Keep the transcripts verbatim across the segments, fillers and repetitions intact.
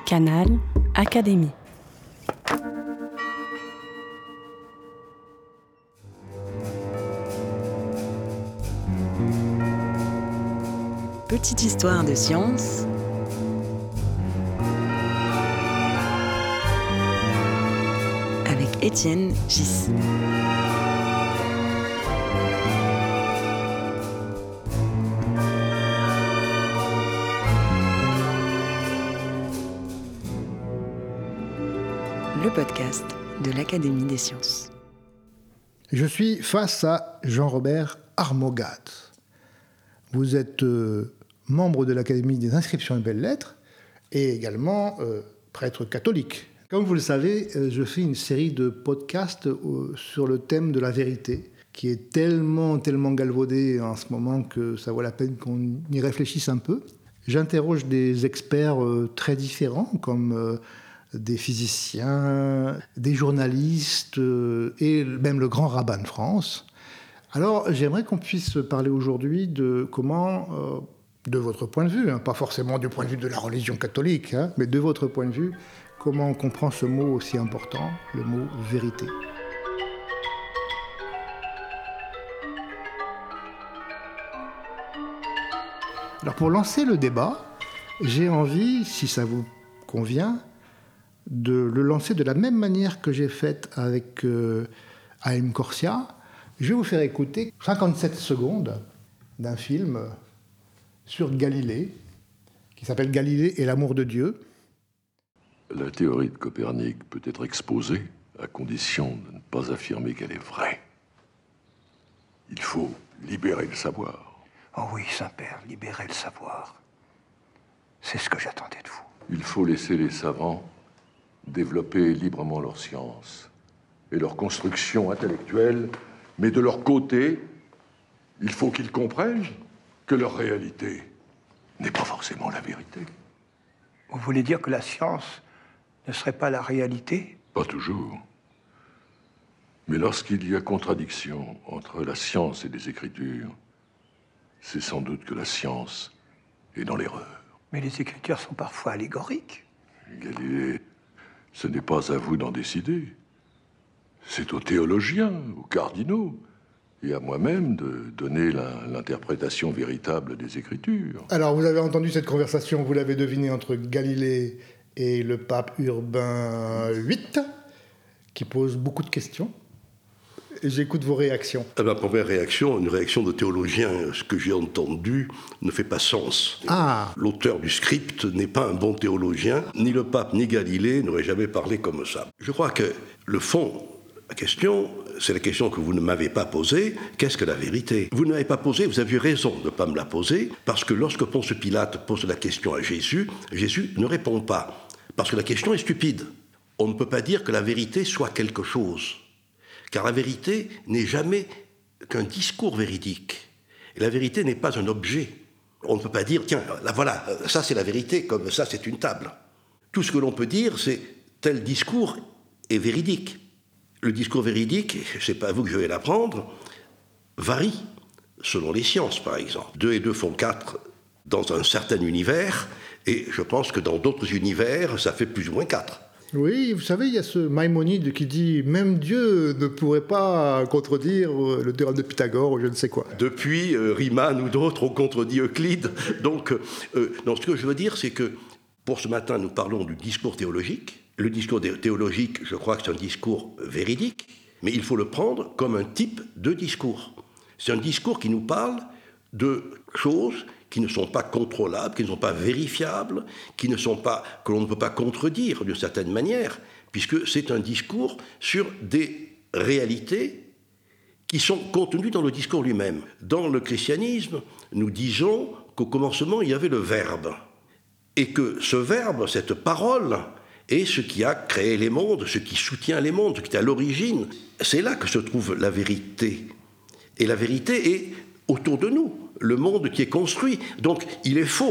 Canal Académie. Petite histoire de science avec Étienne Gis. Le podcast de l'Académie des sciences. Je suis face à Jean-Robert Armogat. Vous êtes euh, membre de l'Académie des inscriptions et belles-lettres et également euh, prêtre catholique. Comme vous le savez, euh, je fais une série de podcasts euh, sur le thème de la vérité, qui est tellement, tellement galvaudé en ce moment que ça vaut la peine qu'on y réfléchisse un peu. J'interroge des experts euh, très différents, comme euh, des physiciens, des journalistes euh, et même le grand rabbin de France. Alors, j'aimerais qu'on puisse parler aujourd'hui de comment, euh, de votre point de vue, hein, pas forcément du point de vue de la religion catholique, hein, mais de votre point de vue, comment on comprend ce mot aussi important, le mot vérité. Alors, pour lancer le débat, j'ai envie, si ça vous convient, de le lancer de la même manière que j'ai fait avec euh, Haïm Corsia. Je vais vous faire écouter cinquante-sept secondes d'un film sur Galilée, qui s'appelle Galilée et l'amour de Dieu. La théorie de Copernic peut être exposée à condition de ne pas affirmer qu'elle est vraie. Il faut libérer le savoir. Oh oui, Saint-Père, libérer le savoir. C'est ce que j'attendais de vous. Il faut laisser les savants développer librement leur science et leur construction intellectuelle, mais de leur côté, il faut qu'ils comprennent que leur réalité n'est pas forcément la vérité. Vous voulez dire que la science ne serait pas la réalité ? Pas toujours. Mais lorsqu'il y a contradiction entre la science et les Écritures, c'est sans doute que la science est dans l'erreur. Mais les Écritures sont parfois allégoriques. Galilée, ce n'est pas à vous d'en décider. C'est aux théologiens, aux cardinaux, et à moi-même de donner la, l'interprétation véritable des Écritures. Alors, vous avez entendu cette conversation, vous l'avez deviné, entre Galilée et le pape Urbain huit, qui pose beaucoup de questions. Et j'écoute vos réactions. Ma première réaction, une réaction de théologien, ce que j'ai entendu ne fait pas sens. Ah. L'auteur du script n'est pas un bon théologien, ni le pape ni Galilée n'auraient jamais parlé comme ça. Je crois que le fond, la question, c'est la question que vous ne m'avez pas posée, qu'est-ce que la vérité ? Vous ne m'avez pas posée, vous avez raison de ne pas me la poser, parce que lorsque Ponce Pilate pose la question à Jésus, Jésus ne répond pas, parce que la question est stupide. On ne peut pas dire que la vérité soit quelque chose. Car la vérité n'est jamais qu'un discours véridique. Et la vérité n'est pas un objet. On ne peut pas dire, tiens, là voilà, ça c'est la vérité, comme ça c'est une table. Tout ce que l'on peut dire, c'est tel discours est véridique. Le discours véridique, ce n'est pas à vous que je vais l'apprendre, varie selon les sciences, par exemple. Deux et deux font quatre dans un certain univers, et je pense que dans d'autres univers, ça fait plus ou moins quatre. Oui, vous savez, il y a ce Maïmonide qui dit « Même Dieu ne pourrait pas contredire le théorème de Pythagore ou je ne sais quoi ». Depuis, euh, Riemann ou d'autres ont contredit Euclide. Donc, euh, non, ce que je veux dire, c'est que pour ce matin, nous parlons du discours théologique. Le discours théologique, je crois que c'est un discours véridique, mais il faut le prendre comme un type de discours. C'est un discours qui nous parle de choses qui ne sont pas contrôlables, qui ne sont pas vérifiables, qui ne sont pas, que l'on ne peut pas contredire d'une certaine manière, puisque c'est un discours sur des réalités qui sont contenues dans le discours lui-même. Dans le christianisme, nous disons qu'au commencement, il y avait le Verbe, et que ce Verbe, cette parole, est ce qui a créé les mondes, ce qui soutient les mondes, ce qui est à l'origine. C'est là que se trouve la vérité. Et la vérité est autour de nous, le monde qui est construit. Donc il est faux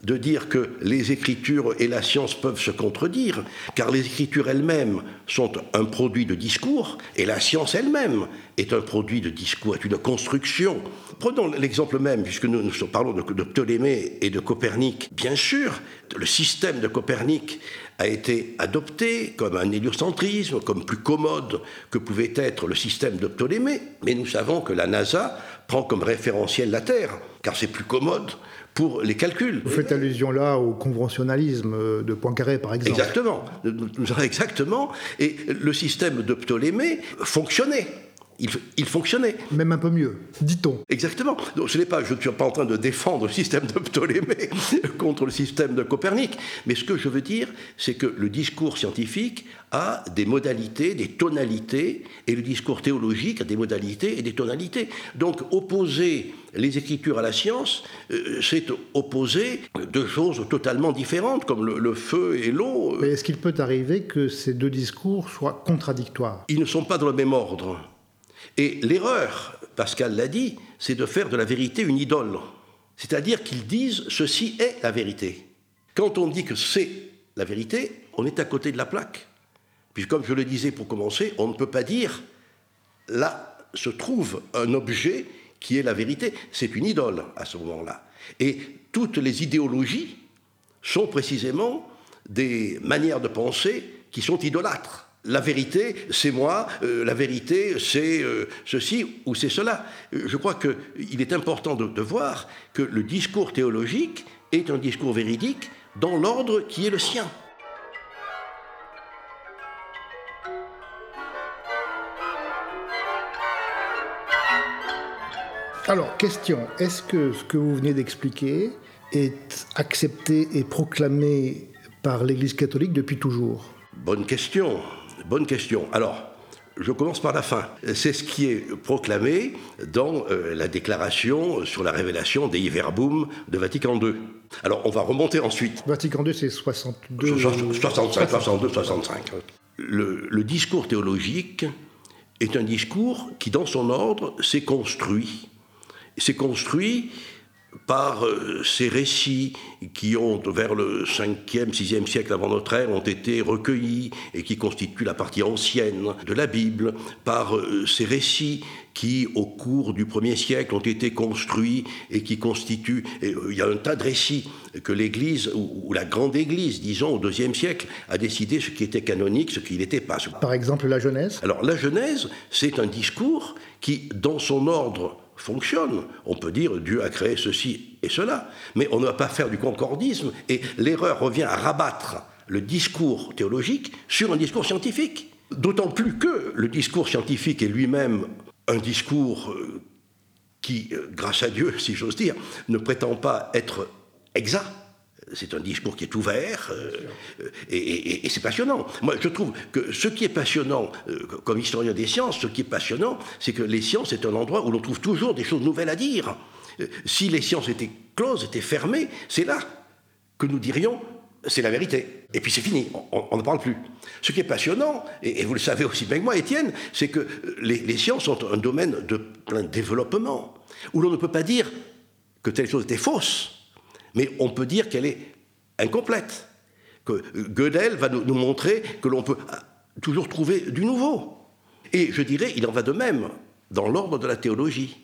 de dire que les Écritures et la science peuvent se contredire, car les Écritures elles-mêmes sont un produit de discours, et la science elle-même est un produit de discours, est une construction. Prenons l'exemple même, puisque nous, nous parlons de, de Ptolémée et de Copernic. Bien sûr, le système de Copernic a été adopté comme un héliocentrisme, comme plus commode que pouvait être le système de Ptolémée, mais nous savons que la NASA prend comme référentiel la Terre, car c'est plus commode pour les calculs. Vous faites allusion là au conventionnalisme de Poincaré, par exemple. Exactement, exactement. Et le système de Ptolémée fonctionnait. Il, il fonctionnait. Même un peu mieux, dit-on. Exactement. Donc, ce n'est pas, je ne suis pas en train de défendre le système de Ptolémée contre le système de Copernic, mais ce que je veux dire, c'est que le discours scientifique a des modalités, des tonalités, et le discours théologique a des modalités et des tonalités. Donc, opposer les Écritures à la science, euh, c'est opposer deux choses totalement différentes, comme le, le feu et l'eau. Mais est-ce qu'il peut arriver que ces deux discours soient contradictoires ? Ils ne sont pas dans le même ordre. Et l'erreur, Pascal l'a dit, c'est de faire de la vérité une idole. C'est-à-dire qu'ils disent « ceci est la vérité ». Quand on dit que c'est la vérité, on est à côté de la plaque. Puis comme je le disais pour commencer, on ne peut pas dire « là se trouve un objet qui est la vérité ». C'est une idole à ce moment-là. Et toutes les idéologies sont précisément des manières de penser qui sont idolâtres. La vérité, c'est moi, euh, la vérité, c'est euh, ceci ou c'est cela. Je crois qu'il est important de, de voir que le discours théologique est un discours véridique dans l'ordre qui est le sien. Alors, question, est-ce que ce que vous venez d'expliquer est accepté et proclamé par l'Église catholique depuis toujours ? Bonne question. Bonne question. Alors, je commence par la fin. C'est ce qui est proclamé dans euh, la déclaration sur la révélation Dei Verbum de Vatican deux. Alors, on va remonter ensuite. Vatican deux, c'est soixante-deux... soixante-cinq, soixante-deux, soixante-cinq. Le, le discours théologique est un discours qui, dans son ordre, s'est construit. S'est construit par euh, ces récits qui ont, vers le cinquième, sixième siècle avant notre ère, ont été recueillis et qui constituent la partie ancienne de la Bible, par euh, ces récits qui, au cours du premier siècle, ont été construits et qui constituent... Et, euh, il y a un tas de récits que l'Église, ou, ou la grande Église, disons, au deuxième siècle, a décidé ce qui était canonique, ce qui n'était pas. Par exemple, la Genèse ? Alors, la Genèse, c'est un discours qui, dans son ordre, fonctionne. On peut dire Dieu a créé ceci et cela, mais on ne va pas faire du concordisme et l'erreur revient à rabattre le discours théologique sur un discours scientifique. D'autant plus que le discours scientifique est lui-même un discours qui, grâce à Dieu, si j'ose dire, ne prétend pas être exact. C'est un discours qui est ouvert euh, et, et, et c'est passionnant. Moi, je trouve que ce qui est passionnant, euh, comme historien des sciences, ce qui est passionnant, c'est que les sciences, c'est un endroit où l'on trouve toujours des choses nouvelles à dire. Euh, si les sciences étaient closes, étaient fermées, c'est là que nous dirions c'est la vérité. Et puis c'est fini, on ne parle plus. Ce qui est passionnant, et, et vous le savez aussi bien que moi, Étienne, c'est que les, les sciences sont un domaine de plein développement, où l'on ne peut pas dire que telle chose était fausse, mais on peut dire qu'elle est incomplète. Que Gödel va nous, nous montrer que l'on peut toujours trouver du nouveau. Et je dirais, il en va de même dans l'ordre de la théologie.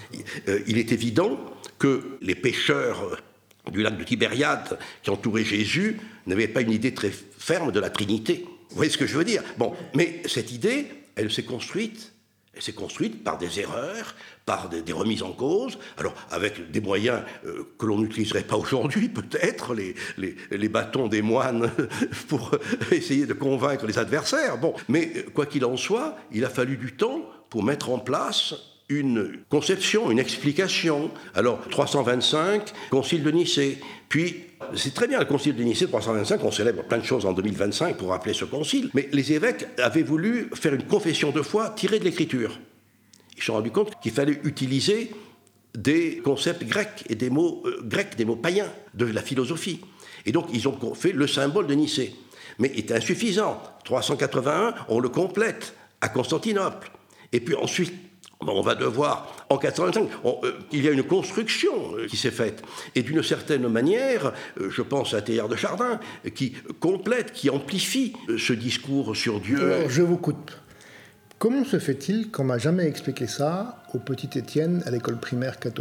Il est évident que les pécheurs du lac de Tibériade qui entouraient Jésus n'avaient pas une idée très ferme de la Trinité. Vous voyez ce que je veux dire ? Bon, mais cette idée, elle s'est construite. Elle s'est construite par des erreurs, par des, des remises en cause, alors avec des moyens euh, que l'on n'utiliserait pas aujourd'hui, peut-être, les, les, les bâtons des moines pour essayer de convaincre les adversaires. Bon, mais quoi qu'il en soit, il a fallu du temps pour mettre en place une conception, une explication. Alors, trois cent vingt-cinq, concile de Nicée, puis... C'est très bien, le concile de Nicée, trois cent vingt-cinq, on célèbre plein de choses en deux mille vingt-cinq pour rappeler ce concile, mais les évêques avaient voulu faire une confession de foi tirée de l'Écriture. Ils se sont rendus compte qu'il fallait utiliser des concepts grecs et des mots euh, grecs, des mots païens de la philosophie. Et donc, ils ont fait le symbole de Nicée. Mais il est insuffisant. trois cent quatre-vingt-un, on le complète à Constantinople. Et puis ensuite, On va devoir, en quatre cent vingt-cinq, on, euh, il y a une construction euh, qui s'est faite. Et d'une certaine manière, euh, je pense à Teilhard de Chardin, euh, qui complète, qui amplifie euh, ce discours sur Dieu. Alors, je vous coupe. Comment se fait-il qu'on m'a jamais expliqué ça au petit Étienne à l'école primaire catholique ?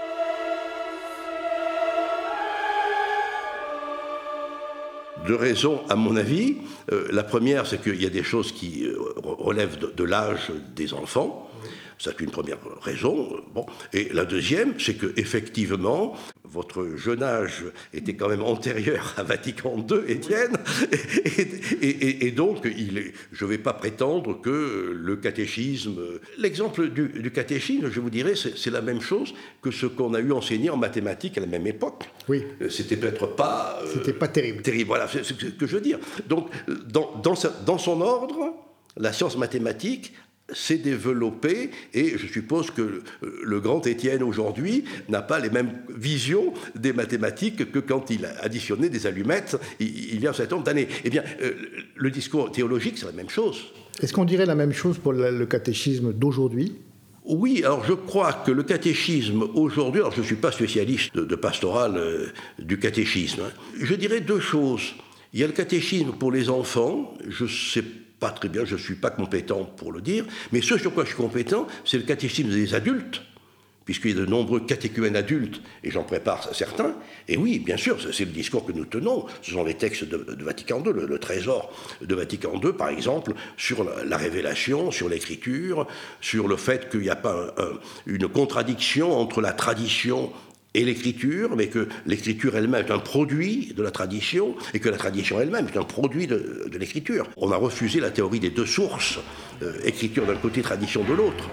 Deux raisons, à mon avis. Euh, la première, c'est qu'il y a des choses qui euh, relèvent de, de l'âge des enfants. C'est une première raison. Bon. Et la deuxième, c'est qu'effectivement, votre jeune âge était quand même antérieur à Vatican deux, Étienne, et, et, et, et donc il est, je ne vais pas prétendre que le catéchisme... L'exemple du, du catéchisme, je vous dirais, c'est, c'est la même chose que ce qu'on a eu enseigné en mathématiques à la même époque. Oui. C'était peut-être pas... Euh, C'était pas terrible. Terrible, voilà, c'est ce que je veux dire. Donc, dans, dans, sa, dans son ordre, la science mathématique s'est développée, et je suppose que le grand Étienne aujourd'hui n'a pas les mêmes visions des mathématiques que quand il a additionné des allumettes il y a un certain nombre d'années. Eh bien, le discours théologique, c'est la même chose. Est-ce qu'on dirait la même chose pour le catéchisme d'aujourd'hui ? Oui, alors je crois que le catéchisme aujourd'hui, alors je ne suis pas spécialiste de, de pastoral euh, du catéchisme, hein, je dirais deux choses. Il y a le catéchisme pour les enfants, je ne sais pas très bien, je ne suis pas compétent pour le dire, mais ce sur quoi je suis compétent, c'est le catéchisme des adultes, puisqu'il y a de nombreux catéchumènes adultes, et j'en prépare certains, et oui, bien sûr, c'est le discours que nous tenons, ce sont les textes de, de Vatican deux, le, le trésor de Vatican deux, par exemple, sur la, la révélation, sur l'écriture, sur le fait qu'il n'y a pas un, un, une contradiction entre la tradition et l'écriture, mais que l'écriture elle-même est un produit de la tradition, et que la tradition elle-même est un produit de, de l'écriture. On a refusé la théorie des deux sources, euh, écriture d'un côté, tradition de l'autre.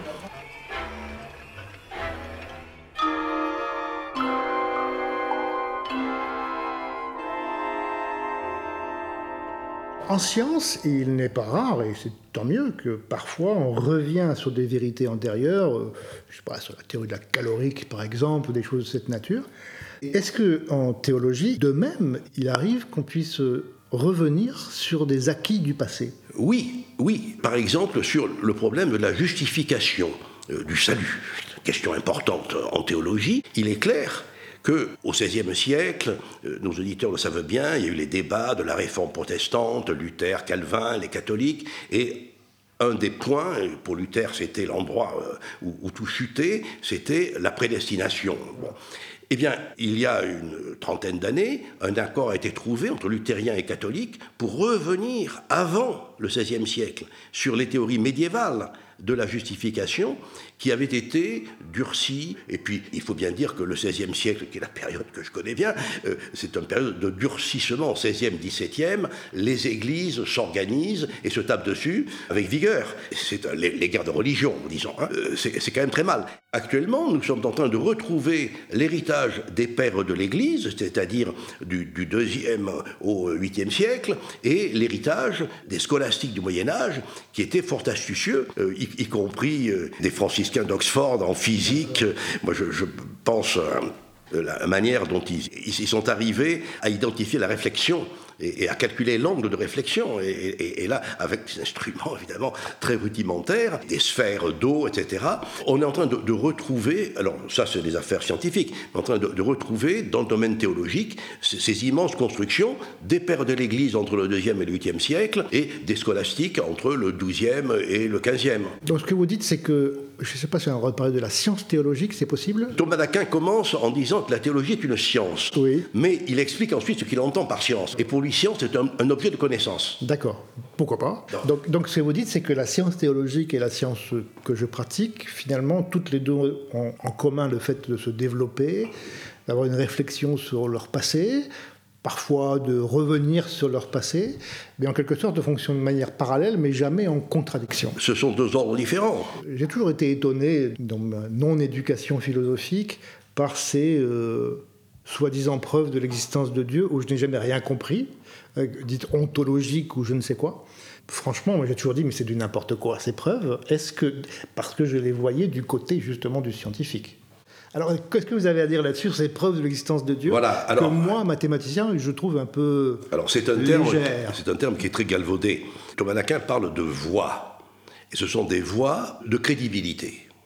En science, il n'est pas rare, et c'est tant mieux, que parfois on revient sur des vérités antérieures, euh, je sais pas, sur la théorie de la calorique par exemple, ou des choses de cette nature. Est-ce qu'en théologie, de même, il arrive qu'on puisse revenir sur des acquis du passé ? Oui, oui. Par exemple, sur le problème de la justification euh, du salut, question importante en théologie, il est clair qu'au seizième siècle, euh, nos auditeurs le savent bien, il y a eu les débats de la réforme protestante, Luther, Calvin, les catholiques, et un des points, pour Luther c'était l'endroit euh, où, où tout chutait, c'était la prédestination. Bon. Eh bien, il y a une trentaine d'années, un accord a été trouvé entre luthériens et catholiques pour revenir avant le seizième siècle sur les théories médiévales de la justification qui avait été durcie. Et puis, il faut bien dire que le seizième siècle, qui est la période que je connais bien, euh, c'est une période de durcissement. seizième, dix-septième, les églises s'organisent et se tapent dessus avec vigueur. C'est euh, les, les guerres de religion, disons. Hein. Euh, c'est, c'est quand même très mal. Actuellement, nous sommes en train de retrouver l'héritage des pères de l'Église, c'est-à-dire du, du deuxième au huitième siècle, et l'héritage des scolastiques du Moyen-Âge, qui étaient fort astucieux, euh, y, y compris euh, des franciscains d'Oxford en physique. Moi, je, je pense à la manière dont ils, ils sont arrivés à identifier la réflexion et, et à calculer l'angle de réflexion. Et, et, et là, avec des instruments évidemment très rudimentaires, des sphères d'eau, et cetera, on est en train de, de retrouver, alors ça c'est des affaires scientifiques, mais en train de, de retrouver dans le domaine théologique ces, ces immenses constructions des pères de l'Église entre le deuxième et le huitième siècle et des scolastiques entre le douzième et le quinzième. Donc ce que vous dites, c'est que, je ne sais pas si on va parler de la science théologique, c'est possible ? Thomas d'Aquin commence en disant que la théologie est une science, oui. Mais il explique ensuite ce qu'il entend par science. Et pour lui, science, c'est un, un objet de connaissance. D'accord, pourquoi pas. Donc, donc ce que vous dites, c'est que la science théologique et la science que je pratique, finalement, toutes les deux ont en commun le fait de se développer, d'avoir une réflexion sur leur passé, parfois de revenir sur leur passé, mais en quelque sorte de fonctionner de manière parallèle, mais jamais en contradiction. Ce sont deux ordres différents. J'ai toujours été étonné, dans ma non-éducation philosophique, par ces euh, soi-disant preuves de l'existence de Dieu, où je n'ai jamais rien compris, euh, dites ontologiques ou je ne sais quoi. Franchement, moi j'ai toujours dit, mais c'est du n'importe quoi, ces preuves. Est-ce que, parce que je les voyais du côté justement du scientifique. Alors, qu'est-ce que vous avez à dire là-dessus, sur ces preuves de l'existence de Dieu, voilà, alors, que moi, mathématicien, je trouve un peu alors c'est un terme, légère. C'est un terme qui est très galvaudé. Thomas d'Aquin parle de voix, et ce sont des voix de crédibilité.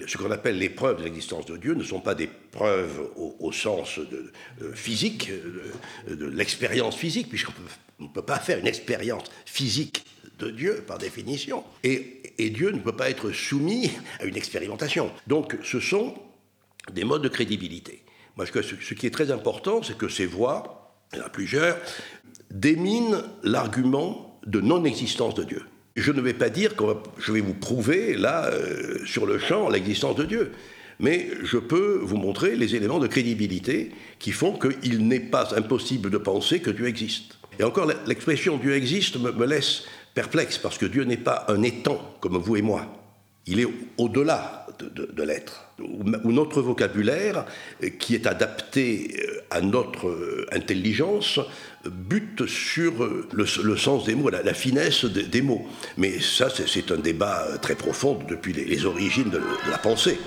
ce qu'on appelle les preuves de l'existence de Dieu ne sont pas des preuves au, au sens de, de physique, de, de l'expérience physique, puisqu'on ne peut pas faire une expérience physique de Dieu, par définition. Et, et Dieu ne peut pas être soumis à une expérimentation. Donc, ce sont des modes de crédibilité. Moi, ce, ce qui est très important, c'est que ces voix, il y en a plusieurs, déminent l'argument de non-existence de Dieu. Je ne vais pas dire que je vais vous prouver, là, euh, sur le champ, l'existence de Dieu. Mais je peux vous montrer les éléments de crédibilité qui font qu'il n'est pas impossible de penser que Dieu existe. Et encore, l'expression « Dieu existe » me, me laisse perplexe, parce que Dieu n'est pas un étang comme vous et moi. Il est au-delà de, de, de l'être. Ou notre vocabulaire, qui est adapté à notre intelligence, bute sur le, le sens des mots, la, la finesse des, des mots. Mais ça, c'est, c'est un débat très profond depuis les, les origines de, de la pensée.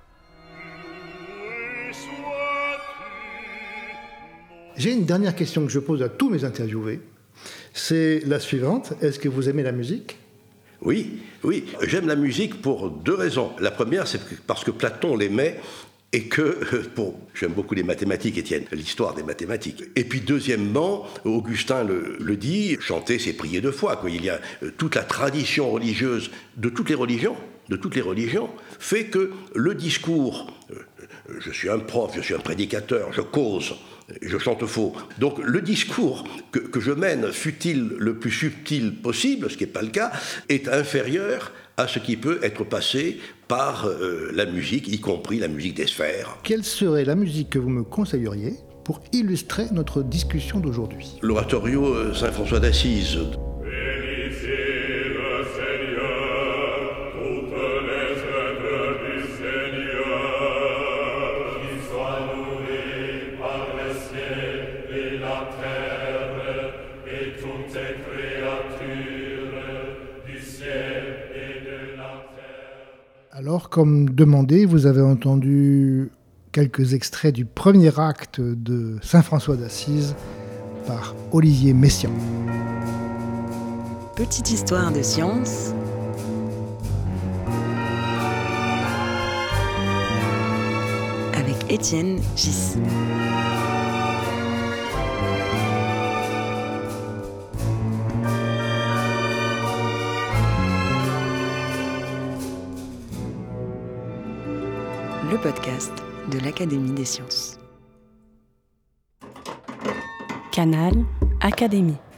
J'ai une dernière question que je pose à tous mes interviewés. C'est la suivante. Est-ce que vous aimez la musique ? Oui, oui. J'aime la musique pour deux raisons. La première, c'est parce que Platon l'aimait et que, pour, j'aime beaucoup les mathématiques, Étienne, l'histoire des mathématiques. Et puis deuxièmement, Augustin le, le dit, chanter c'est prier de foi, quoi. Il y a toute la tradition religieuse de toutes les religions, de toutes les religions, fait que le discours, je suis un prof, je suis un prédicateur, je cause, je chante faux. Donc le discours que, que je mène, fût-il le plus subtil possible, ce qui n'est pas le cas, est inférieur à ce qui peut être passé par euh, la musique, y compris la musique des sphères. Quelle serait la musique que vous me conseilleriez pour illustrer notre discussion d'aujourd'hui ? L'oratorio Saint-François d'Assise. Alors, comme demandé, vous avez entendu quelques extraits du premier acte de Saint-François d'Assise par Olivier Messiaen. Petite histoire de science avec Étienne Gis. Le podcast de l'Académie des sciences. Canal Académie.